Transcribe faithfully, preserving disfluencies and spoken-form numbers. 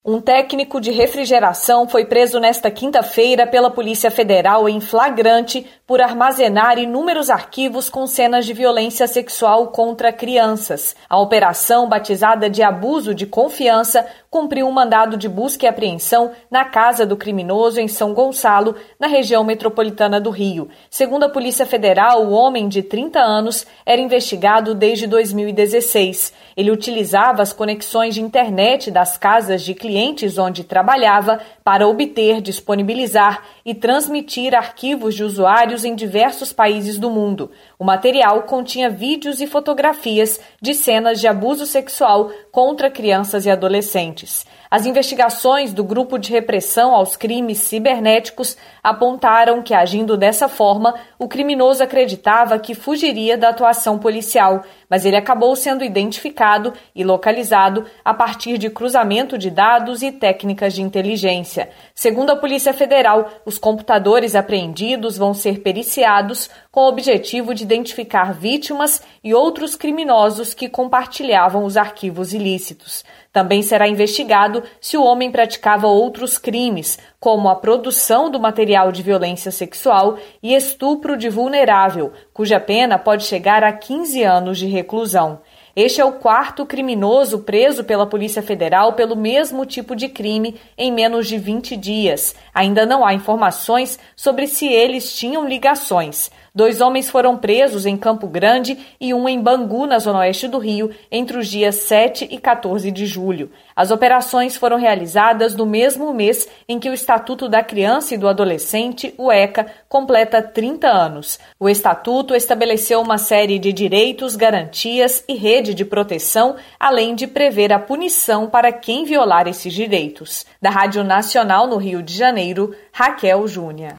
Um técnico de refrigeração foi preso nesta quinta-feira pela Polícia Federal em flagrante por armazenar inúmeros arquivos com cenas de violência sexual contra crianças. A operação, batizada de abuso de confiança, cumpriu um mandado de busca e apreensão na casa do criminoso em São Gonçalo, na região metropolitana do Rio. Segundo a Polícia Federal, o homem de trinta anos era investigado desde dois mil e dezesseis. Ele utilizava as conexões de internet das casas de clientes clientes onde trabalhava para obter, disponibilizar e transmitir arquivos de usuários em diversos países do mundo. O material continha vídeos e fotografias de cenas de abuso sexual contra crianças e adolescentes. As investigações do Grupo de Repressão aos Crimes Cibernéticos apontaram que, agindo dessa forma, o criminoso acreditava que fugiria da atuação policial, mas ele acabou sendo identificado e localizado a partir de cruzamento de dados e técnicas de inteligência. Segundo a Polícia Federal, os computadores apreendidos vão ser periciados com o objetivo de identificar vítimas e outros criminosos que compartilhavam os arquivos ilícitos. Também será investigado se o homem praticava outros crimes, como a produção do material de violência sexual e estupro de vulnerável, cuja pena pode chegar a quinze anos de reclusão. Este é o quarto criminoso preso pela Polícia Federal pelo mesmo tipo de crime em menos de vinte dias. Ainda não há informações sobre se eles tinham ligações. Dois homens foram presos em Campo Grande e um em Bangu, na zona oeste do Rio, entre os dias sete e quatorze de julho. As operações foram realizadas no mesmo mês em que o Estatuto da Criança e do Adolescente, o ECA, completa trinta anos. O Estatuto estabeleceu uma série de direitos, garantias e rede de proteção, além de prever a punição para quem violar esses direitos. Da Rádio Nacional no Rio de Janeiro, Raquel Júnior.